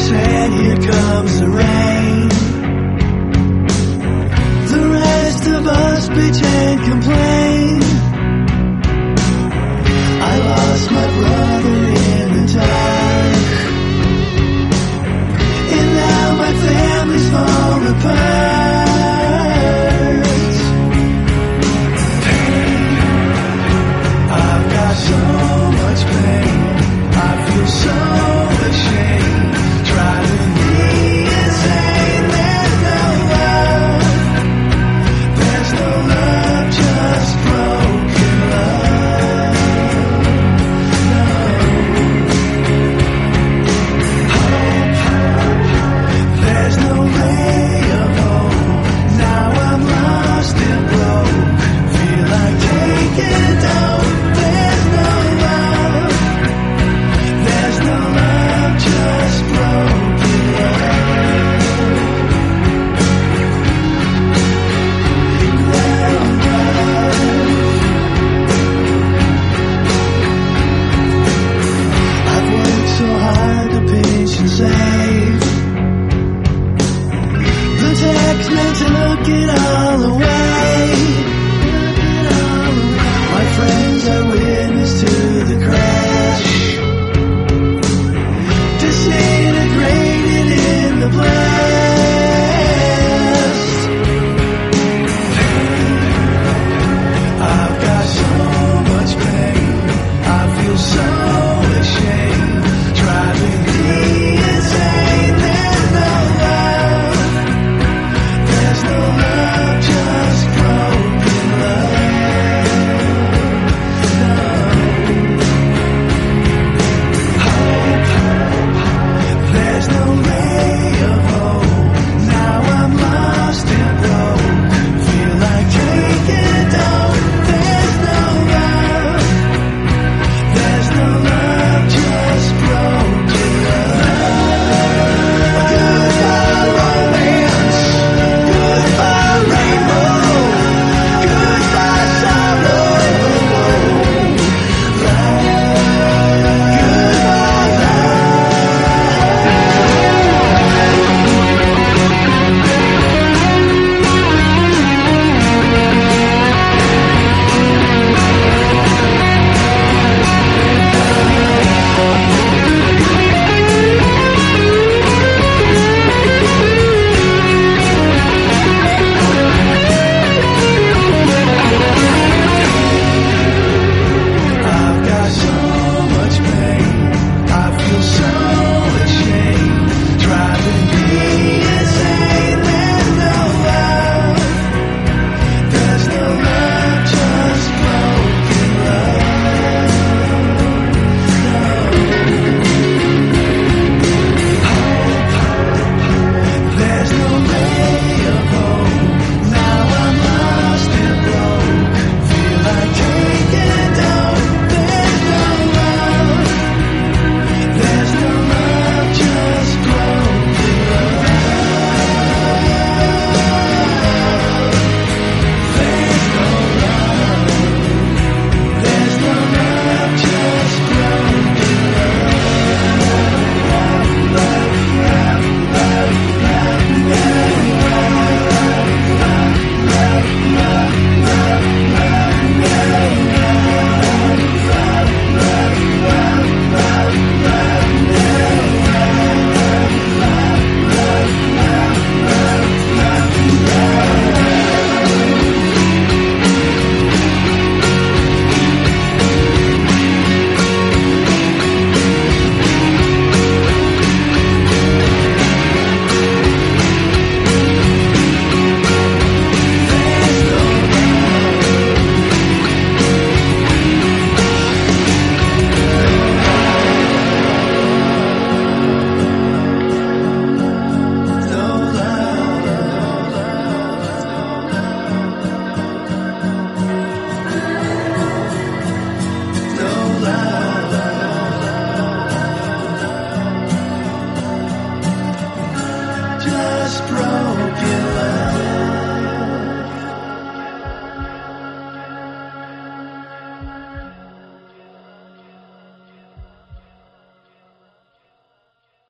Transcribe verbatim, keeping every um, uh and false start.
said, here comes the rain. The rest of us bitch and complain. I lost my brother in the dark, and now my family's falling apart. Pain, I've got so much pain. I feel so ashamed, driving me insane. There's no love, there's no love, just broken love. No hope, there's no ray of hope. Now I'm lost and broke, feel like taking down. There's no love, there's no love, just broken love. No love. I've worked so hard to pinch and save. The taxman took it all away. My friends are witness to the crash, disintegrated in the blast. Pain, I've got so much pain. I feel so ashamed, driving me insane. There's no love, there's no love, just broken love. No hope, there's no ray of hope. Now I'm lost and broke, feel like taking down. There's no love, there's no love, just broken love. Goodbye romance, goodbye rainbow, goodbye sorrow, goodbye I've got so much pain. I feel so ashamed, driving me insane. There's no love, there's no love, just broken love. No hope, there's no ray of hope. Now I'm lost and broke, feel like taking down. There's no love, there's no love, just broken love. There's no love, there's no love, just broken just broken love.